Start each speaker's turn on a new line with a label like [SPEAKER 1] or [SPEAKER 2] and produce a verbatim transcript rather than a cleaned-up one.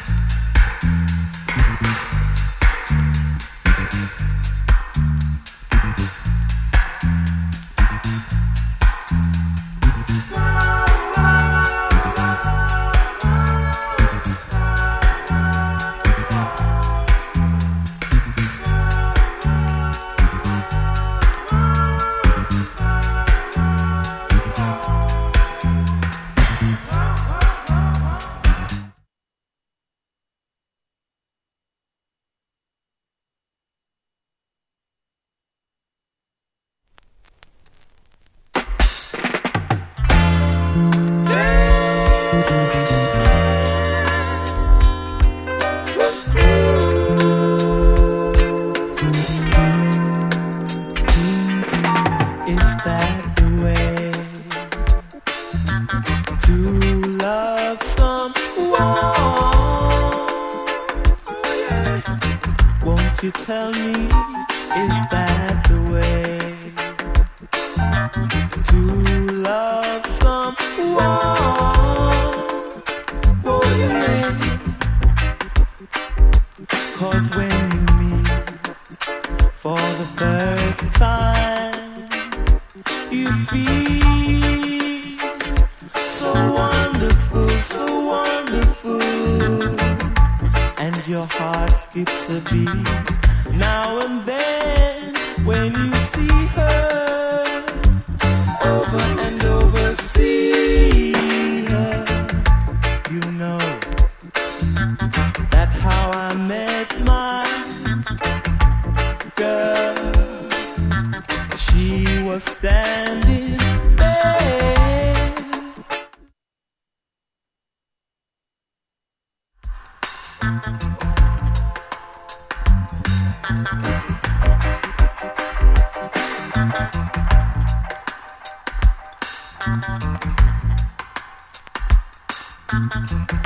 [SPEAKER 1] You tell me, is that the way to love someone? Oh yes. 'Cause when you meet for the first time, you feel so wonderful, so wonderful, and your heart skips a beat. Now and then, when you see her, over and over, see her, you know, that's how I met my girl. She was standing there. Thank you.